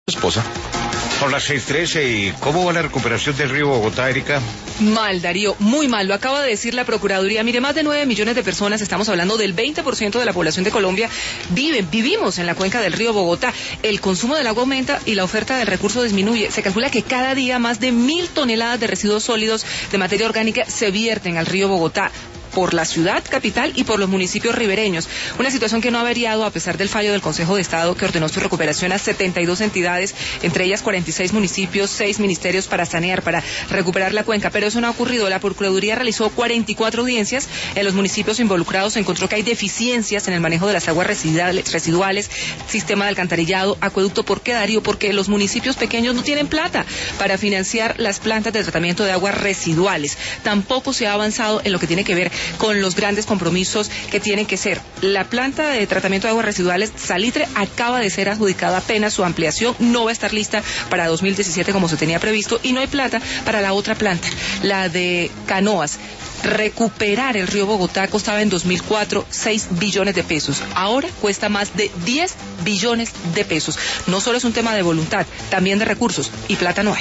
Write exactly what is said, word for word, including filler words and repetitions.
Esposa. Son las seis trece y ¿cómo va la recuperación del río Bogotá, Erika? Mal, Darío, muy mal, lo acaba de decir la Procuraduría. Mire, más de nueve millones de personas, estamos hablando del veinte por ciento de la población de Colombia, viven, vivimos en la cuenca del río Bogotá. El consumo del agua aumenta y la oferta del recurso disminuye. Se calcula que cada día más de mil toneladas de residuos sólidos de materia orgánica se vierten al río Bogotá, por la ciudad capital y por los municipios ribereños. Una situación que no ha variado a pesar del fallo del Consejo de Estado que ordenó su recuperación a setenta y dos entidades, entre ellas cuarenta y seis municipios, seis ministerios para sanear, para recuperar la cuenca. Pero eso no ha ocurrido. La Procuraduría realizó cuarenta y cuatro audiencias en los municipios involucrados. Encontró que hay deficiencias en el manejo de las aguas residuales, residuales sistema de alcantarillado, acueducto. ¿Por qué, Darío? Porque los municipios pequeños no tienen plata para financiar las plantas de tratamiento de aguas residuales. Tampoco se ha avanzado en lo que tiene que ver con los grandes compromisos que tienen que ser. La planta de tratamiento de aguas residuales Salitre acaba de ser adjudicada apenas su ampliación, no va a estar lista para dos mil diecisiete como se tenía previsto, y no hay plata para la otra planta, la de Canoas. Recuperar el río Bogotá costaba en dos mil cuatro seis billones de pesos. Ahora cuesta más de diez billones de pesos. No solo es un tema de voluntad, también de recursos, y plata no hay.